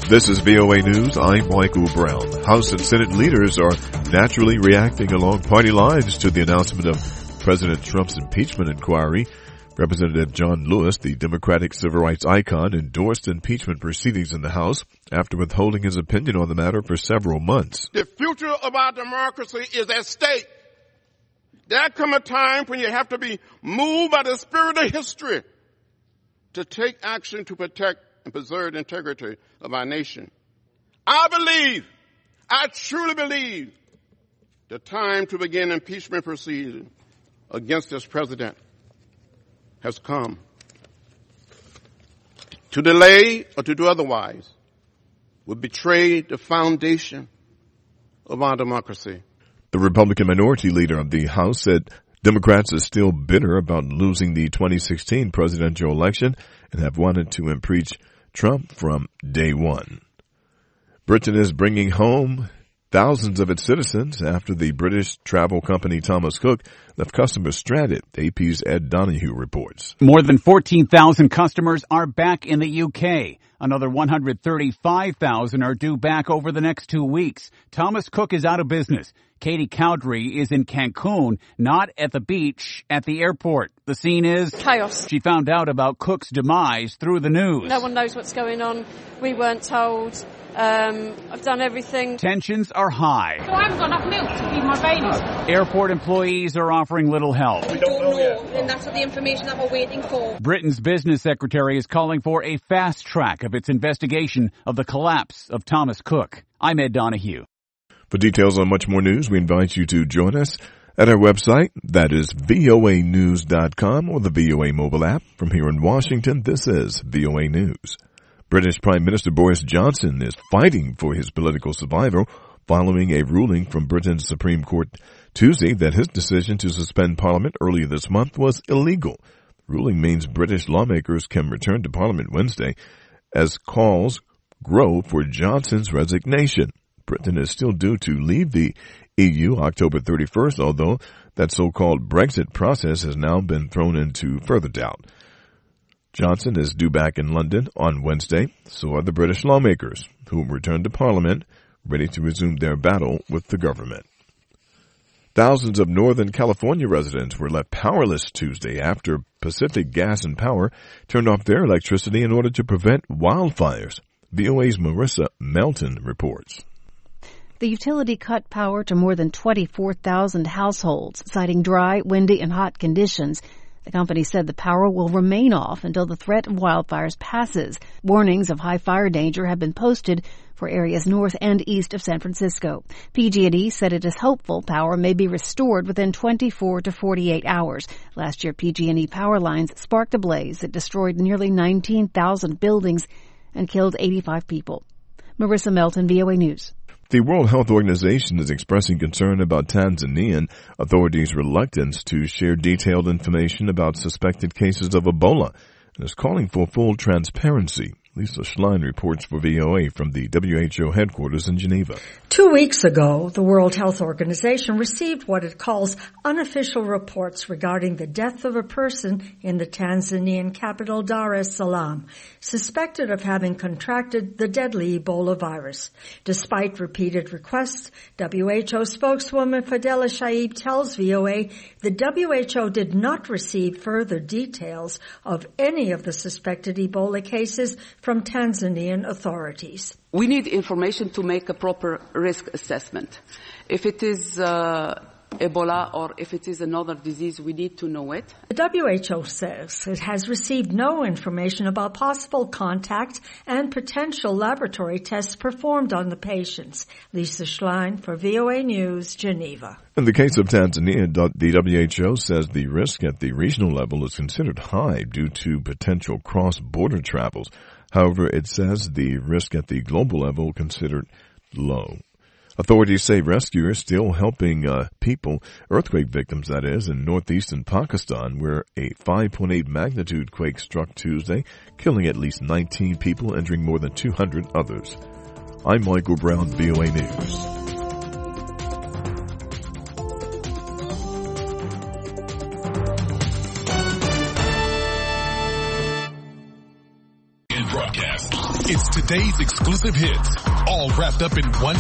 This is VOA News. I'm Michael Brown. House and Senate leaders are naturally reacting along party lines to the announcement of President Trump's impeachment inquiry. Representative John Lewis, the Democratic civil rights icon, endorsed impeachment proceedings in the House after withholding his opinion on the matter for several months. The future of our democracy is at stake. There comes a time when you have to be moved by the spirit of history to take action to protect and preserve the integrity of our nation. I truly believe, the time to begin impeachment proceedings against this president has come. To delay or to do otherwise would betray the foundation of our democracy. The Republican minority leader of the House said Democrats are still bitter about losing the 2016 presidential election and have wanted to impeach Trump from day one. Britain is bringing home thousands of its citizens after the British travel company Thomas Cook left customers stranded. AP's Ed Donahue reports. More than 14,000 customers are back in the UK. Another 135,000 are due back over the next 2 weeks. Thomas Cook is out of business. Katie Cowdery is in Cancun, not at the beach, at the airport. The scene is chaos. She found out about Cook's demise through the news. No one knows what's going on. We weren't told. I've done everything. Tensions are high. So I haven't got enough milk to feed my babies. Airport employees are offering little help. We don't know yet. And that's the information that we're waiting for. Britain's business secretary is calling for a fast track of its investigation of the collapse of Thomas Cook. I'm Ed Donahue. For details on much more news, we invite you to join us at our website, that is voanews.com, or the VOA mobile app. From here in Washington, this is VOA News. British Prime Minister Boris Johnson is fighting for his political survival following a ruling from Britain's Supreme Court Tuesday that his decision to suspend Parliament earlier this month was illegal. The ruling means British lawmakers can return to Parliament Wednesday as calls grow for Johnson's resignation. Britain is still due to leave the EU October 31st, although that so-called Brexit process has now been thrown into further doubt. Johnson is due back in London on Wednesday. So are the British lawmakers, who will return to Parliament, ready to resume their battle with the government. Thousands of Northern California residents were left powerless Tuesday after Pacific Gas and Power turned off their electricity in order to prevent wildfires. VOA's Marissa Melton reports. The utility cut power to more than 24,000 households, citing dry, windy, and hot conditions. The company said the power will remain off until the threat of wildfires passes. Warnings of high fire danger have been posted for areas north and east of San Francisco. PG&E said it is hopeful power may be restored within 24 to 48 hours. Last year, PG&E power lines sparked a blaze that destroyed nearly 19,000 buildings and killed 85 people. Marissa Melton, VOA News. The World Health Organization is expressing concern about Tanzanian authorities' reluctance to share detailed information about suspected cases of Ebola and is calling for full transparency. Lisa Schlein reports for VOA from the WHO headquarters in Geneva. 2 weeks ago, the World Health Organization received what it calls unofficial reports regarding the death of a person in the Tanzanian capital Dar es Salaam, suspected of having contracted the deadly Ebola virus. Despite repeated requests, WHO spokeswoman Fadela Shaib tells VOA the WHO did not receive further details of any of the suspected Ebola cases from Tanzanian authorities. We need information to make a proper risk assessment. If it is Ebola or if it is another disease, we need to know it. The WHO says it has received no information about possible contact and potential laboratory tests performed on the patients. Lisa Schlein for VOA News, Geneva. In the case of Tanzania, the WHO says the risk at the regional level is considered high due to potential cross-border travels. However, it says the risk at the global level considered low. Authorities say rescue is still helping people, earthquake victims that is, in northeastern Pakistan, where a 5.8 magnitude quake struck Tuesday, killing at least 19 people, injuring more than 200 others. I'm Michael Brown, VOA News. It's today's exclusive hits, all wrapped up in one